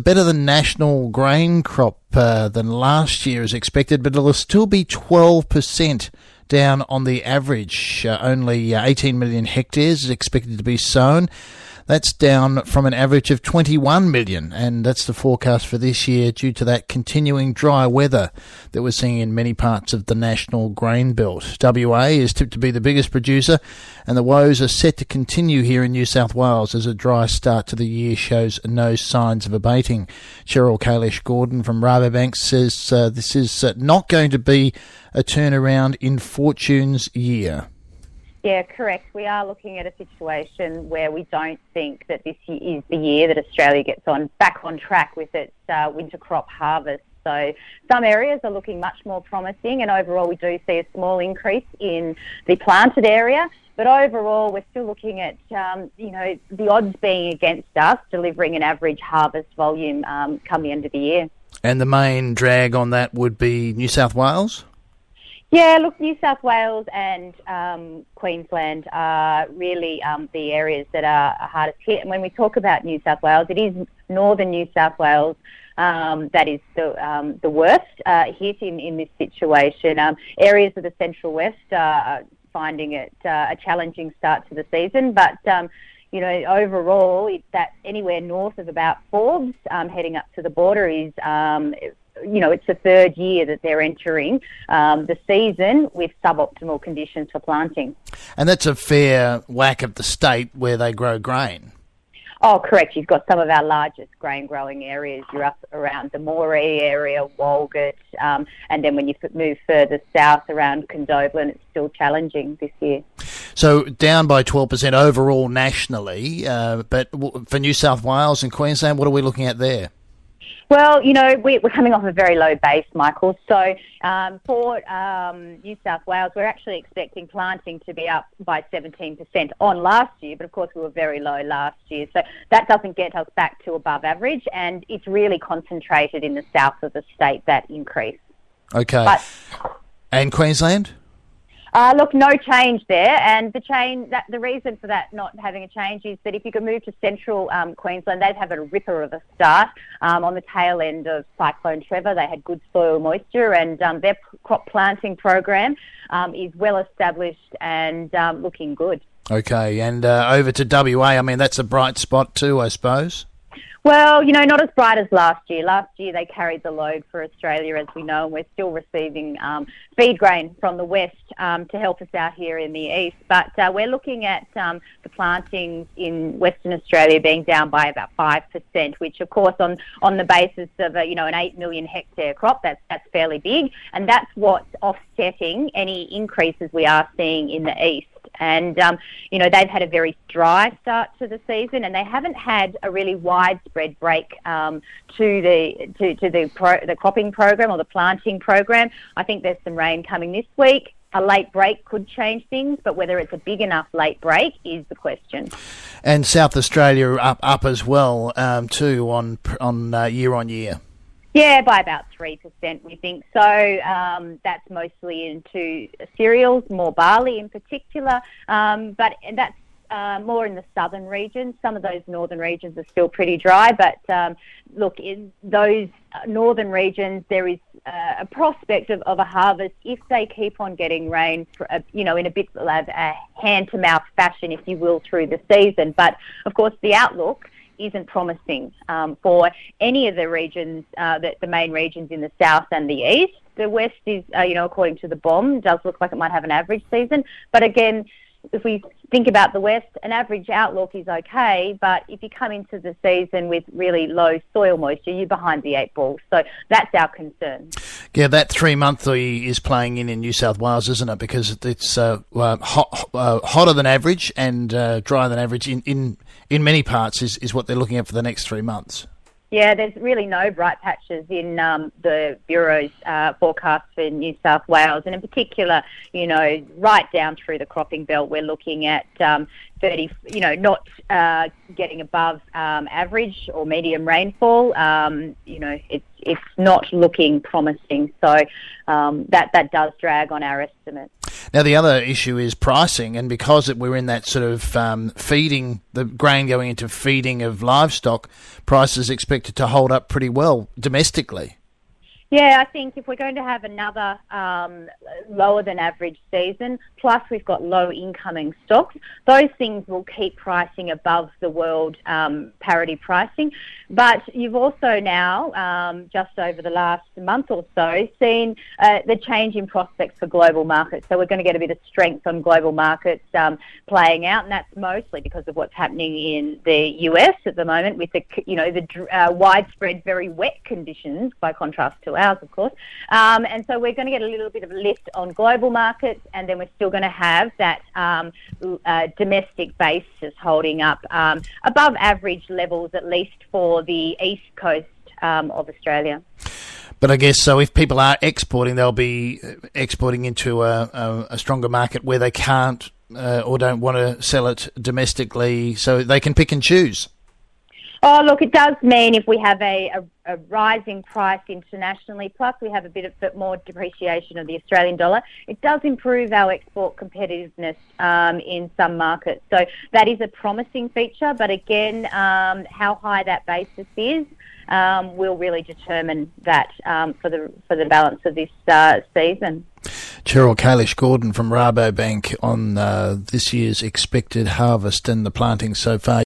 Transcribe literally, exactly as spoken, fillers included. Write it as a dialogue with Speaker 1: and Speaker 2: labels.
Speaker 1: better than national grain crop uh, than last year as expected, but it'll still be twelve percent down on the average. Uh, only uh, eighteen million hectares is expected to be sown. That's down from an average of twenty-one million, and that's the forecast for this year due to that continuing dry weather that we're seeing in many parts of the national grain belt. W A is tipped to be the biggest producer, and the woes are set to continue here in New South Wales as a dry start to the year shows no signs of abating. Cheryl Kalish-Gordon from Rabobank says uh, this is uh, not going to be a turnaround in Fortune's year.
Speaker 2: Yeah, correct. We are looking at a situation where we don't think that this is the year that Australia gets on back on track with its uh, winter crop harvest. So some areas are looking much more promising, and overall we do see a small increase in the planted area. But overall, we're still looking at, um, you know, the odds being against us delivering an average harvest volume um, come the end of the year.
Speaker 1: And the main drag on that would be New South Wales?
Speaker 2: Yeah, look, New South Wales and um, Queensland are really um, the areas that are hardest hit. And when we talk about New South Wales, it is northern New South Wales um, that is the um, the worst uh, hit in, in this situation. Um, areas of the Central West are finding it uh, a challenging start to the season, but um, you know, overall, it's that anywhere north of about Forbes, um, heading up to the border is um, you know, it's the third year that they're entering um, the season with suboptimal conditions for planting.
Speaker 1: And that's a fair whack of the state where they grow grain.
Speaker 2: Oh, correct. You've got some of our largest grain-growing areas. You're up around the Moree area, Walgett, um, and then when you move further south around Condobolin, it's still challenging this year.
Speaker 1: So down by twelve percent overall nationally, uh, but for New South Wales and Queensland, what are we looking at there?
Speaker 2: Well, you know, we, we're coming off a very low base, Michael. So um, for um, New South Wales, we're actually expecting planting to be up by seventeen percent on last year, but of course we were very low last year. So that doesn't get us back to above average, and it's really concentrated in the south of the state, that increase.
Speaker 1: Okay.
Speaker 2: But,
Speaker 1: and Queensland?
Speaker 2: Uh, look, no change there, and the change that the reason for that not having a change is that if you could move to central um, Queensland, they'd have a ripper of a start um, on the tail end of Cyclone Trevor. They had good soil moisture, and um, their crop planting program um, is well established and um, looking good.
Speaker 1: Okay, and uh, over to W A. I mean, that's a bright spot too, I suppose.
Speaker 2: Well, you know, not as bright as last year. Last year they carried the load for Australia, as we know, and we're still receiving um, feed grain from the west um, to help us out here in the east. But uh, we're looking at um, the plantings in Western Australia being down by about five percent, which, of course, on, on the basis of, a, you know, an eight million hectare crop, that's, that's fairly big. And that's what's offsetting any increases we are seeing in the east. And, um, you know, they've had a very dry start to the season, and they haven't had a really widespread break um, to the to, to the, pro, the cropping program or the planting program. I think there's some rain coming this week. A late break could change things, but whether it's a big enough late break is the question.
Speaker 1: And South Australia up up as well, um, too, on on uh, year on year.
Speaker 2: Yeah, by about three percent, we think. So um, that's mostly into cereals, more barley in particular, um, but that's uh, more in the southern regions. Some of those northern regions are still pretty dry, but um, look, in those northern regions, there is uh, a prospect of, of a harvest if they keep on getting rain, for, uh, you know, in a bit of a hand-to-mouth fashion, if you will, through the season. But, of course, the outlook isn't promising um, for any of the regions, uh, the, the main regions in the south and the east. The west is, uh, you know, according to the B O M, does look like it might have an average season. But again, if we think about the west, an average outlook is okay, but if you come into the season with really low soil moisture, you're behind the eight ball. So that's our concern.
Speaker 1: Yeah, that three-monthly is playing in in New South Wales, isn't it? Because it's uh, uh, hot, uh, hotter than average and uh, drier than average in, in, in many parts is, is what they're looking at for the next three months.
Speaker 2: Yeah, there's really no bright patches in um, the Bureau's uh, forecast for New South Wales, and in particular, you know, right down through the cropping belt, we're looking at um, thirty, you know, not uh, getting above um, average or medium rainfall. Um, you know, it's it's not looking promising, so um, that that does drag on our estimate.
Speaker 1: Now, the other issue is pricing, and because it, we're in that sort of um, feeding, the grain going into feeding of livestock, prices expected to hold up pretty well domestically.
Speaker 2: Yeah, I think if we're going to have another um, lower than average season, plus we've got low incoming stocks, those things will keep pricing above the world um, parity pricing. But you've also now, um, just over the last month or so, seen uh, the change in prospects for global markets. So we're going to get a bit of strength on global markets um, playing out, and that's mostly because of what's happening in the U S at the moment with the, you know, the uh, widespread, very wet conditions by contrast to ours, of course. Um, and so we're going to get a little bit of a lift on global markets, and then we're still going to have that um, uh, domestic basis holding up um, above average levels, at least for the east coast um, of Australia.
Speaker 1: But I guess so if people are exporting, they'll be exporting into a, a, a stronger market where they can't uh, or don't want to sell it domestically, so they can pick and choose.
Speaker 2: Oh, look, it does mean if we have a, a, a rising price internationally, plus we have a bit, of, bit more depreciation of the Australian dollar, it does improve our export competitiveness um, in some markets. So that is a promising feature, but again, um, how high that basis is um, will really determine that um, for the for the balance of this uh, season.
Speaker 1: Cheryl Kalish-Gordon from Rabobank on uh, this year's expected harvest and the planting so far.